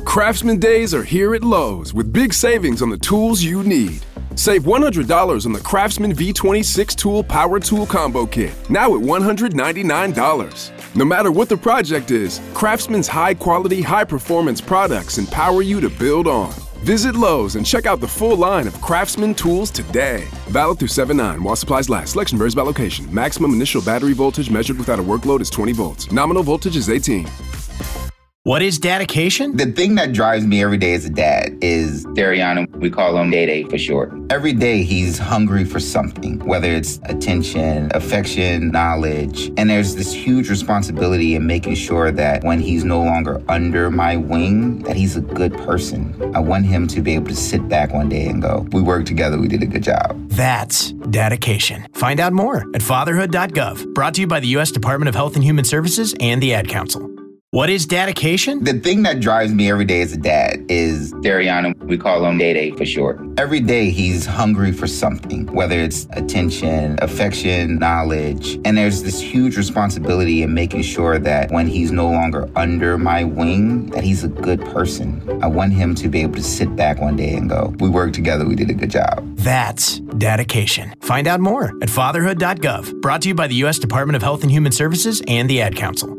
Craftsman days are here at Lowe's with big savings on the tools you need. Save $100 on the Craftsman V26 Tool Power Tool Combo Kit, now at $199. No matter what the project is, Craftsman's high-quality, high-performance products empower you to build on. Visit Lowe's and check out the full line of Craftsman tools today. Valid through 7/9 while supplies last. Selection varies by location. Maximum initial battery voltage measured without a workload is 20 volts. Nominal voltage is 18. What is dedication? The thing that drives me every day as a dad is Dariana. We call him Day for short. Every day he's hungry for something, whether it's attention, affection, knowledge. And there's this huge responsibility in making sure that when he's no longer under my wing, that he's a good person. I want him to be able to sit back one day and go, we worked together, we did a good job. That's dedication. Find out more at fatherhood.gov. Brought to you by the U.S. Department of Health and Human Services and the Ad Council. What is dedication? The thing that drives me every day as a dad is Dariana. We call him Day for short. Every day he's hungry for something, whether it's attention, affection, knowledge. And there's this huge responsibility in making sure that when he's no longer under my wing, that he's a good person. I want him to be able to sit back one day and go, we worked together, we did a good job. That's dedication. Find out more at fatherhood.gov. Brought to you by the U.S. Department of Health and Human Services and the Ad Council.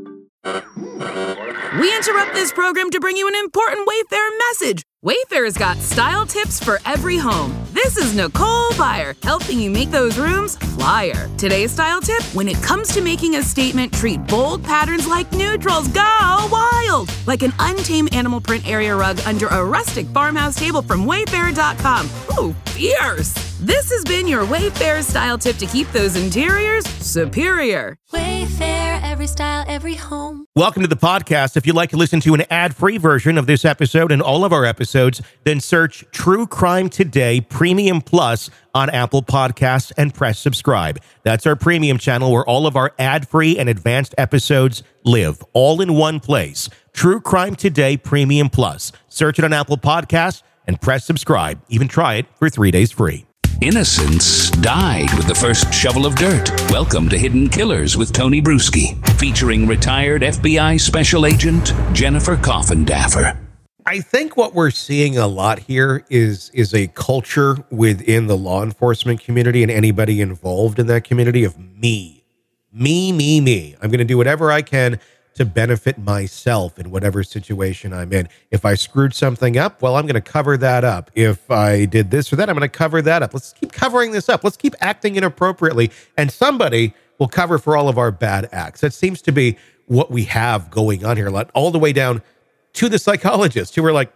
We interrupt this program to bring you an important Wayfair message. Wayfair's got style tips for every home. This is Nicole Byer, helping you make those rooms flyer. Today's style tip: when it comes to making a statement, treat bold patterns like neutrals. Go wild! Like an untamed animal print area rug under a rustic farmhouse table from Wayfair.com. Ooh, fierce! This has been your Wayfair style tip to keep those interiors superior. Wayfair, every style, every home. Welcome to the podcast. If you'd like to listen to an ad-free version of this episode and all of our episodes, then search True Crime Today Premium Plus on Apple Podcasts and press subscribe. That's our premium channel where all of our ad-free and advanced episodes live, all in one place. True Crime Today Premium Plus. Search it on Apple Podcasts and press subscribe. Even try it for 3 days free. Innocence died with the first shovel of dirt. Welcome to Hidden Killers with Tony Bruschi, featuring retired FBI Special Agent Jennifer Coffindaffer. I think what we're seeing a lot here is a culture within the law enforcement community and anybody involved in that community of me. I'm going to do whatever I can to benefit myself in whatever situation I'm in. If I screwed something up, well, I'm going to cover that up. If I did this or that, I'm going to cover that up. Let's keep covering this up. Let's keep acting inappropriately, and somebody will cover for all of our bad acts. That seems to be what we have going on here, all the way down to the psychologists who are like,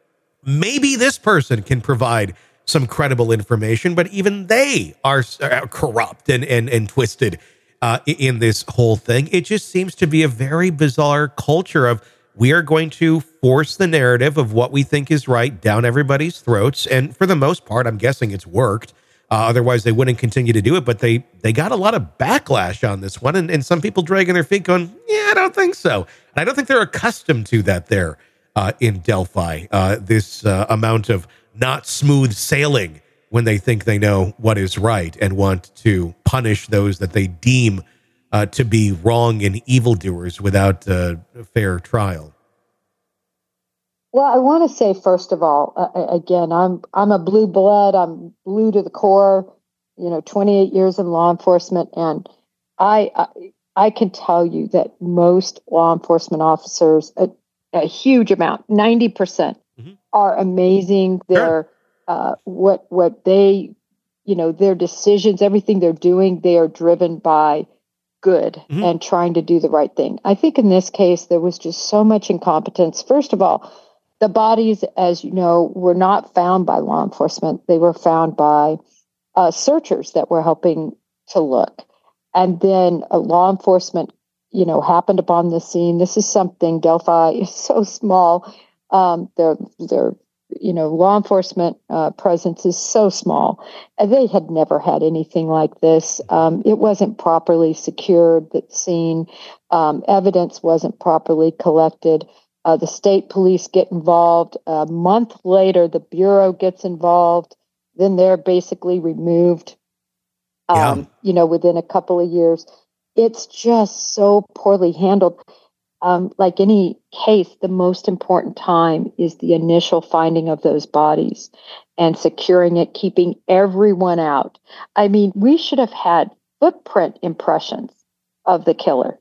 maybe this person can provide some credible information, but even they are corrupt and twisted in this whole thing. It just seems to be a very bizarre culture of we are going to force the narrative of what we think is right down everybody's throats. And for the most part, I'm guessing it's worked. Otherwise, they wouldn't continue to do it. But they got a lot of backlash on this one. And some people dragging their feet going, yeah, I don't think so. And I don't think they're accustomed to that there in Delphi, this amount of not smooth sailing when they think they know what is right and want to punish those that they deem to be wrong and evildoers without a fair trial. Well, I want to say, first of all, again, I'm a blue blood. I'm blue to the core, 28 years in law enforcement. And I can tell you that most law enforcement officers, a huge amount, 90%, are amazing. They're what they, their decisions, everything they're doing, they are driven by good and trying to do the right thing. I think in this case, there was just so much incompetence. First of all, the bodies, as you know, were not found by law enforcement. They were found by searchers that were helping to look. And then law enforcement, happened upon the scene. This is something, Delphi is so small. Their law enforcement presence is so small. And they had never had anything like this. It wasn't properly secured, that scene. Evidence wasn't properly collected. The state police get involved. A month later, the Bureau gets involved. Then they're basically removed, within a couple of years. It's just so poorly handled. like any case, the most important time is the initial finding of those bodies and securing it, keeping everyone out. I mean, we should have had footprint impressions of the killer.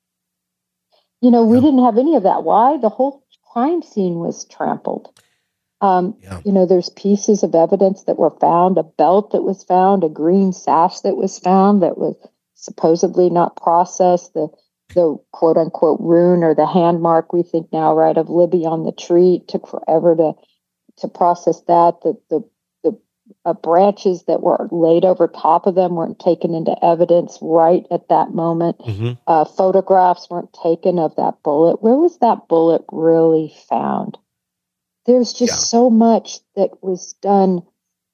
We didn't have any of that. Why? The whole crime scene was trampled. There's pieces of evidence that were found, a belt that was found, a green sash that was found that was supposedly not processed, the quote unquote rune or the hand mark we think now, right, of Libby on the tree. It took forever to process that. The branches that were laid over top of them weren't taken into evidence right at that moment. Mm-hmm. Photographs weren't taken of that bullet. Where was that bullet really found? There's just so much that was done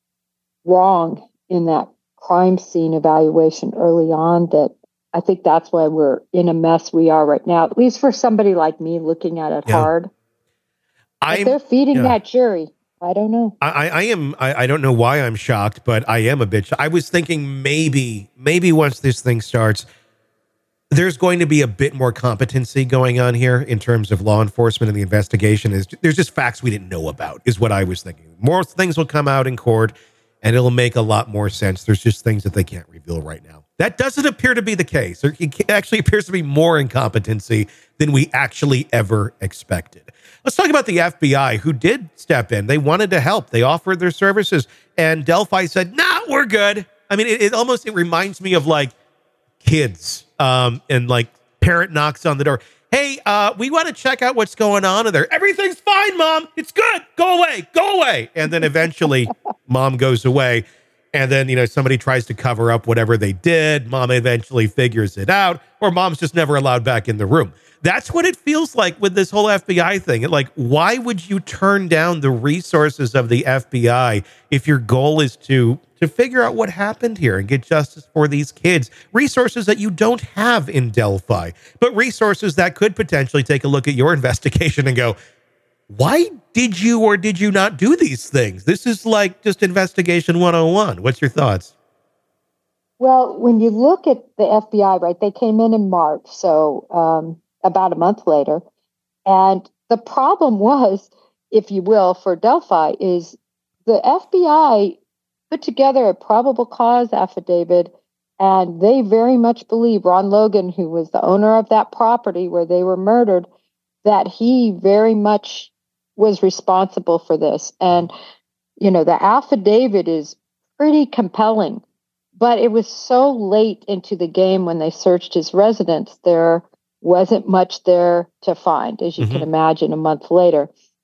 wrong in that crime scene evaluation early on that I think that's why we're in a mess we are right now, at least for somebody like me looking at it hard. If they're feeding that jury, I don't know. I don't know why I'm shocked, but I am a bit. I was thinking maybe once this thing starts, there's going to be a bit more competency going on here in terms of law enforcement and the investigation. There's just facts we didn't know about, is what I was thinking. More things will come out in court, and it'll make a lot more sense. There's just things that they can't reveal right now. That doesn't appear to be the case. It actually appears to be more incompetency than we actually ever expected. Let's talk about the FBI, who did step in. They wanted to help. They offered their services, and Delphi said, "Nah, we're good." I mean, it reminds me of like kids, and like parent knocks on the door. "Hey, we want to check out what's going on in there." "Everything's fine, Mom. It's good. Go away. And then eventually Mom goes away. And then, somebody tries to cover up whatever they did. Mom eventually figures it out, or Mom's just never allowed back in the room. That's what it feels like with this whole FBI thing. Like, why would you turn down the resources of the FBI if your goal is to figure out what happened here and get justice for these kids? Resources that you don't have in Delphi, but resources that could potentially take a look at your investigation and go, why did you or did you not do these things? This is like just investigation 101. What's your thoughts? Well, when you look at the FBI, right, they came in March, so about a month later. And the problem was, if you will, for Delphi is the FBI put together a probable cause affidavit, and they very much believe Ron Logan, who was the owner of that property where they were murdered, that he very much was responsible for this. And, the affidavit is pretty compelling, but it was so late into the game when they searched his residence, there wasn't much there to find, as you can imagine, a month later.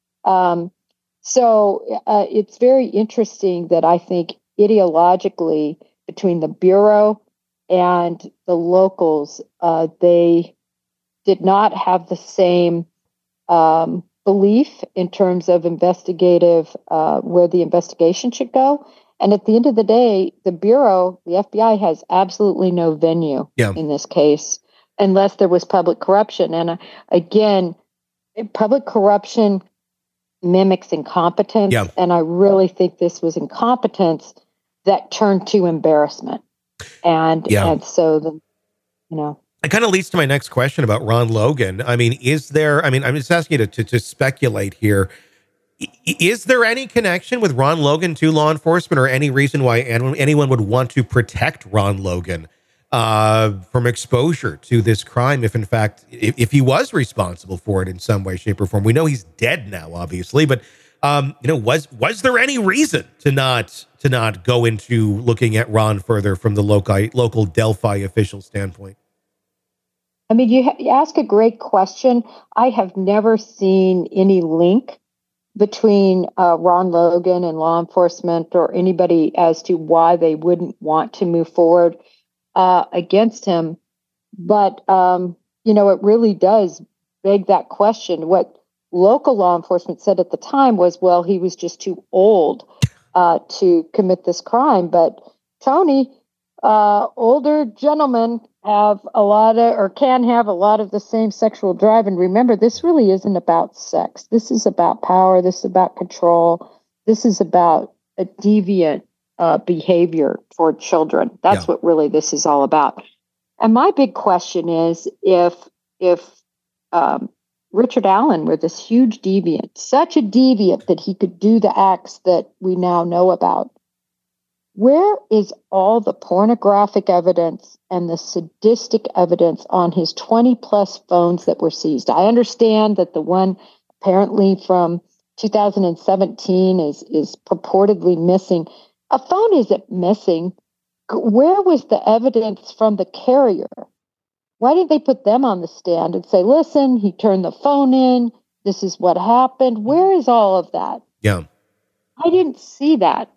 So it's very interesting that I think ideologically between the Bureau and the locals, they did not have the same belief in terms of investigative, where the investigation should go. And at the end of the day, the Bureau, the FBI, has absolutely no venue in this case, unless there was public corruption. And again, public corruption mimics incompetence. And I really think this was incompetence that turned to embarrassment. And so, it kind of leads to my next question about Ron Logan. I mean, I'm just asking you to speculate here. Is there any connection with Ron Logan to law enforcement, or any reason why anyone would want to protect Ron Logan from exposure to this crime? If in fact, if he was responsible for it in some way, shape, or form? We know he's dead now, obviously, but was there any reason to not go into looking at Ron further from the local Delphi official standpoint? I mean, you ask a great question. I have never seen any link between Ron Logan and law enforcement or anybody as to why they wouldn't want to move forward against him. But, it really does beg that question. What local law enforcement said at the time was, well, he was just too old to commit this crime. But Tony, older gentlemen can have a lot of the same sexual drive. And remember, this really isn't about sex. This is about power. This is about control. This is about a deviant behavior toward children. That's what really this is all about. And my big question is, if Richard Allen were this huge deviant, such a deviant that he could do the acts that we now know about. Where is all the pornographic evidence and the sadistic evidence on his 20 plus phones that were seized? I understand that the one apparently from 2017 is purportedly missing. A phone isn't missing. Where was the evidence from the carrier? Why didn't they put them on the stand and say, listen, he turned the phone in. This is what happened. Where is all of that? Yeah. I didn't see that.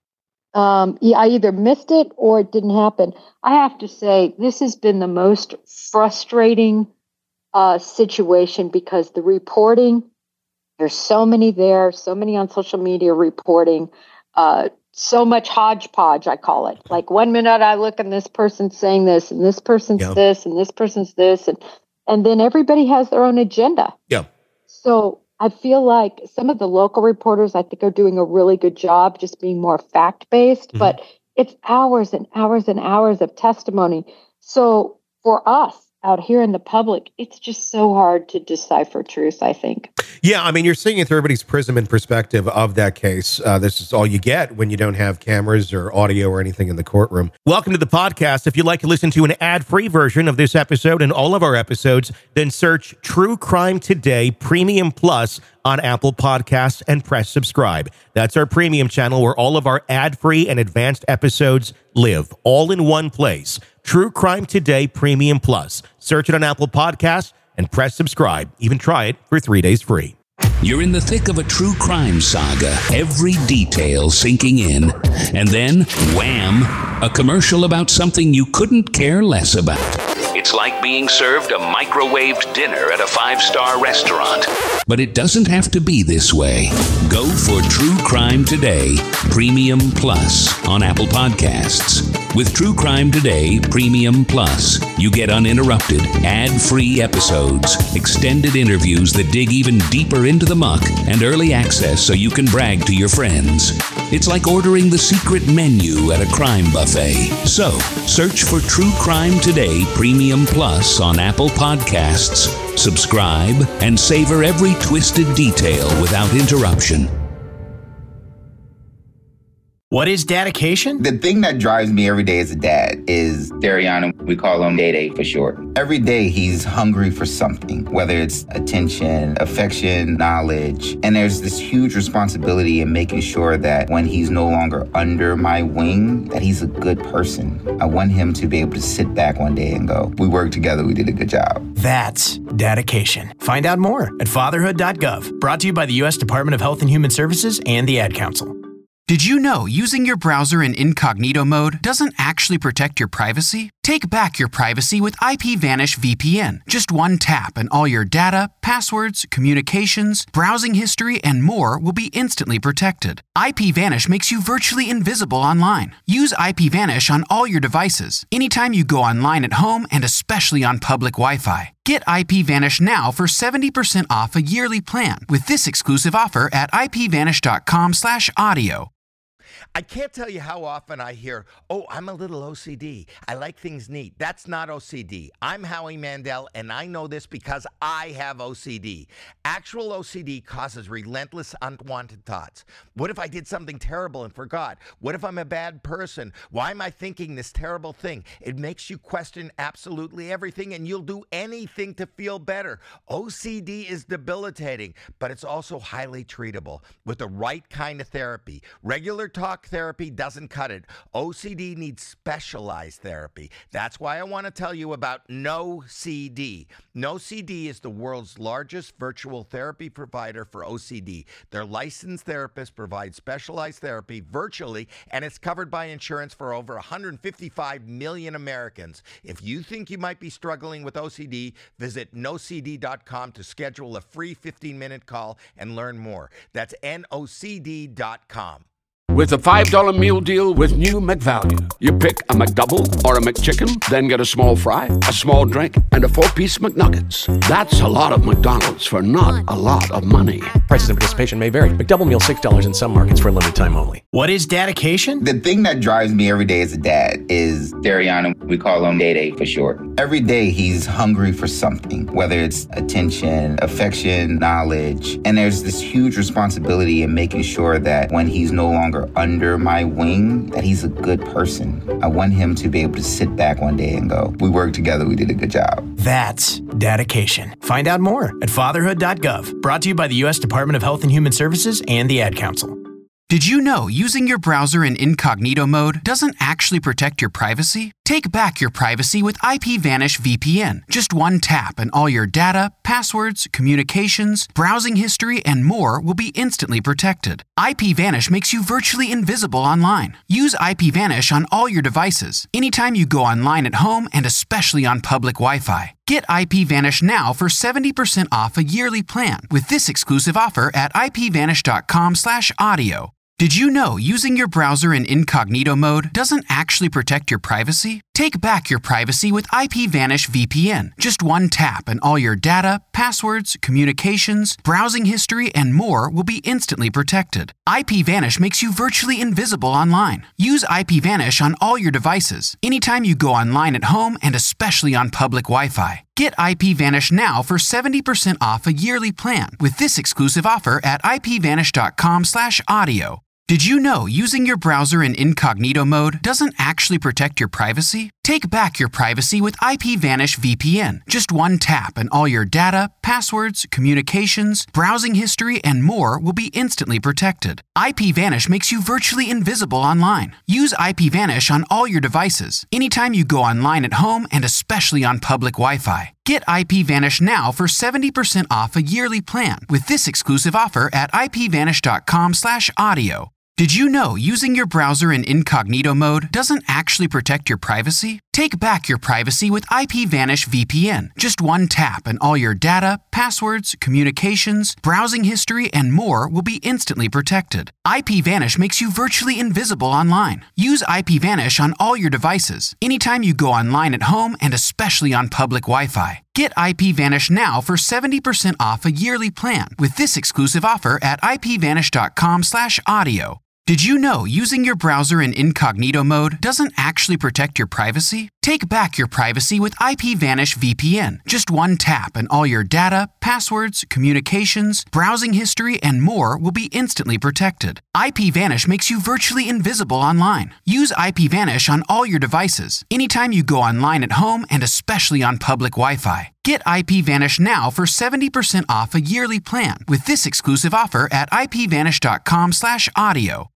I either missed it or it didn't happen. I have to say, this has been the most frustrating situation because the reporting, there's so many there, so many on social media reporting, so much hodgepodge, I call it. Like 1 minute I look and this person's saying this and this person's this and this person's this. And then everybody has their own agenda. Yeah. So I feel like some of the local reporters, I think, are doing a really good job just being more fact-based, but it's hours and hours and hours of testimony. So for us out here in the public, it's just so hard to decipher truth, I think. Yeah, I mean, you're seeing it through everybody's prism and perspective of that case. This is all you get when you don't have cameras or audio or anything in the courtroom. Welcome to the podcast. If you'd like to listen to an ad-free version of this episode and all of our episodes, then search True Crime Today Premium Plus on Apple Podcasts and press subscribe. That's our premium channel where all of our ad-free and advanced episodes live, all in one place. True Crime Today Premium Plus. Search it on Apple Podcasts and press subscribe. Even try it for 3 days free. You're in the thick of a true crime saga, every detail sinking in. And then, wham, a commercial about something you couldn't care less about. It's like being served a microwaved dinner at a 5-star restaurant. But it doesn't have to be this way. Go for True Crime Today Premium Plus on Apple Podcasts. With True Crime Today Premium Plus, you get uninterrupted, ad-free episodes, extended interviews that dig even deeper into the muck, and early access so you can brag to your friends. It's like ordering the secret menu at a crime buffet. So, search for True Crime Today Premium Plus on Apple Podcasts, subscribe, and savor every twisted detail without interruption. What is dedication? The thing that drives me every day as a dad is Dariana. We call him Day for short. Every day he's hungry for something, whether it's attention, affection, knowledge. And there's this huge responsibility in making sure that when he's no longer under my wing, that he's a good person. I want him to be able to sit back one day and go, we worked together, we did a good job. That's dedication. Find out more at fatherhood.gov. Brought to you by the U.S. Department of Health and Human Services and the Ad Council. Did you know using your browser in incognito mode doesn't actually protect your privacy? Take back your privacy with IPVanish VPN. Just one tap and all your data, passwords, communications, browsing history, and more will be instantly protected. IPVanish makes you virtually invisible online. Use IPVanish on all your devices, anytime you go online at home and especially on public Wi-Fi. Get IPVanish now for 70% off a yearly plan with this exclusive offer at ipvanish.com/audio. I can't tell you how often I hear, oh, I'm a little OCD. I like things neat. That's not OCD. I'm Howie Mandel, and I know this because I have OCD. Actual OCD causes relentless unwanted thoughts. What if I did something terrible and forgot? What if I'm a bad person? Why am I thinking this terrible thing? It makes you question absolutely everything, and you'll do anything to feel better. OCD is debilitating, but it's also highly treatable with the right kind of therapy. Regular talk therapy doesn't cut it. OCD needs specialized therapy. That's why I want to tell you about NoCD. NoCD is the world's largest virtual therapy provider for OCD. Their licensed therapists provide specialized therapy virtually, and it's covered by insurance for over 155 million Americans. If you think you might be struggling with OCD, visit nocd.com to schedule a free 15-minute call and learn more. That's NOCD.com. with a $5 meal deal with new McValue. You pick a McDouble or a McChicken, then get a small fry, a small drink, and a 4-piece McNuggets. That's a lot of McDonald's for not a lot of money. Prices and participation may vary. McDouble meal $6 in some markets for a limited time only. What is dedication? The thing that drives me every day as a dad is Dariana. We call him Day for short. Every day he's hungry for something, whether it's attention, affection, knowledge. And there's this huge responsibility in making sure that when he's no longer under my wing, that he's a good person. I want him to be able to sit back one day and go, we worked together, we did a good job. That's dedication. Find out more at fatherhood.gov. Brought to you by the U.S. Department of Health and Human Services and the Ad Council. Did you know using your browser in incognito mode doesn't actually protect your privacy? Take back your privacy with IPVanish VPN. Just one tap and all your data, passwords, communications, browsing history, and more will be instantly protected. IPVanish makes you virtually invisible online. Use IPVanish on all your devices, anytime you go online at home and especially on public Wi-Fi. Get IPVanish now for 70% off a yearly plan with this exclusive offer at ipvanish.com/audio. Did you know using your browser in incognito mode doesn't actually protect your privacy? Take back your privacy with IPVanish VPN. Just one tap and all your data, passwords, communications, browsing history, and more will be instantly protected. IPVanish makes you virtually invisible online. Use IPVanish on all your devices, anytime you go online at home and especially on public Wi-Fi. Get IPVanish now for 70% off a yearly plan with this exclusive offer at ipvanish.com/audio. Did you know using your browser in incognito mode doesn't actually protect your privacy? Take back your privacy with IPVanish VPN. Just one tap and all your data, passwords, communications, browsing history, and more will be instantly protected. IPVanish makes you virtually invisible online. Use IPVanish on all your devices, anytime you go online at home and especially on public Wi-Fi. Get IPVanish now for 70% off a yearly plan with this exclusive offer at ipvanish.com/audio. Did you know using your browser in incognito mode doesn't actually protect your privacy? Take back your privacy with IPVanish VPN. Just one tap and all your data, passwords, communications, browsing history, and more will be instantly protected. IPVanish makes you virtually invisible online. Use IPVanish on all your devices, anytime you go online at home and especially on public Wi-Fi. Get IPVanish now for 70% off a yearly plan with this exclusive offer at ipvanish.com/audio. Did you know using your browser in incognito mode doesn't actually protect your privacy? Take back your privacy with IPVanish VPN. Just one tap and all your data, passwords, communications, browsing history, and more will be instantly protected. IPVanish makes you virtually invisible online. Use IPVanish on all your devices, anytime you go online at home and especially on public Wi-Fi. Get IPVanish now for 70% off a yearly plan with this exclusive offer at ipvanish.com/audio.